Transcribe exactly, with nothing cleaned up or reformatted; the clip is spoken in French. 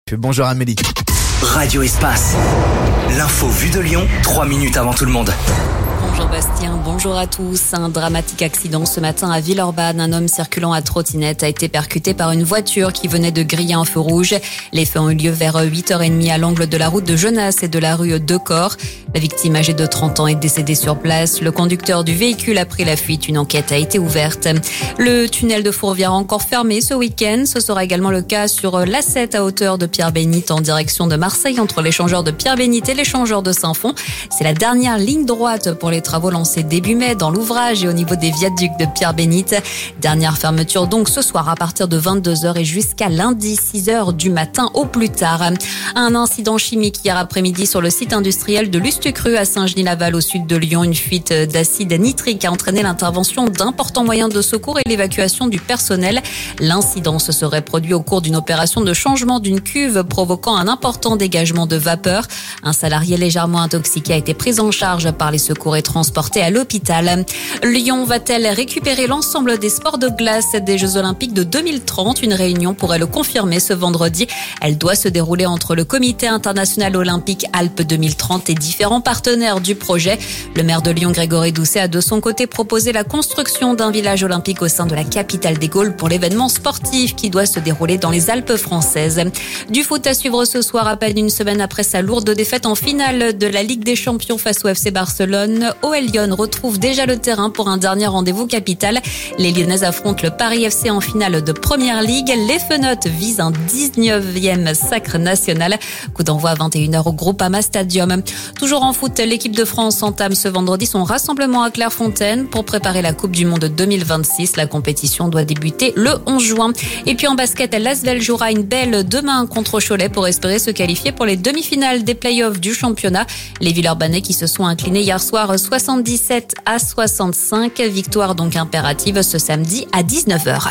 Bonjour Amélie. Radio Espace. L'info vue de Lyon, trois minutes avant tout le monde. Bonjour Bastien, bonjour à tous. Un dramatique accident ce matin à Villeurbanne. Un homme circulant à trottinette a été percuté par une voiture qui venait de griller un feu rouge. Les faits ont eu lieu vers huit heures trente à l'angle de la route de Genasse et de la rue Decor. La victime âgée de trente ans est décédée sur place. Le conducteur du véhicule a pris la fuite. Une enquête a été ouverte. Le tunnel de Fourvière encore fermé ce week-end. Ce sera également le cas sur l'A sept à hauteur de Pierre-Bénite en direction de Marseille entre l'échangeur de Pierre-Bénite et l'échangeur de Saint-Fond. C'est la dernière ligne droite pour les travaux lancés début mai dans l'ouvrage et au niveau des viaducs de Pierre-Bénite. Dernière fermeture donc ce soir à partir de vingt-deux heures et jusqu'à lundi six heures du matin au plus tard. Un incident chimique hier après-midi sur le site industriel de Lustucru à Saint-Genis-Laval au sud de Lyon. Une fuite d'acide nitrique a entraîné l'intervention d'importants moyens de secours et l'évacuation du personnel. L'incident se serait produit au cours d'une opération de changement d'une cuve provoquant un important dégagement de vapeur. Un salarié légèrement intoxiqué a été pris en charge par les secours et transporté à l'hôpital. Lyon va-t-elle récupérer l'ensemble des sports de glace des Jeux Olympiques de deux mille trente? Une réunion pourrait le confirmer ce vendredi. Elle doit se dérouler entre le Comité international olympique Alpes deux mille trente et différents partenaires du projet. Le maire de Lyon, Grégory Doucet, a de son côté proposé la construction d'un village olympique au sein de la capitale des Gaules pour l'événement sportif qui doit se dérouler dans les Alpes françaises. Du foot à suivre ce soir, à peine une semaine après sa lourde défaite en finale de la Ligue des Champions face au F C Barcelone. O L Lyon retrouve déjà le terrain pour un dernier rendez-vous capital. Les Lyonnaises affrontent le Paris F C en finale de Première Ligue. Les Fenotes visent un dix-neuvième sacre national. Coup d'envoi à vingt et une heures au Groupama Stadium. Toujours en foot, l'équipe de France entame ce vendredi son rassemblement à Clairefontaine pour préparer la Coupe du Monde deux mille vingt-six. La compétition doit débuter le onze juin. Et puis en basket, l'Asvel jouera une belle demain contre Cholet pour espérer se qualifier pour les demi-finales des playoffs du championnat. Les Villeurbanais qui se sont inclinés hier soir soixante-dix-sept à soixante-cinq. Victoire donc impérative ce samedi à dix-neuf heures.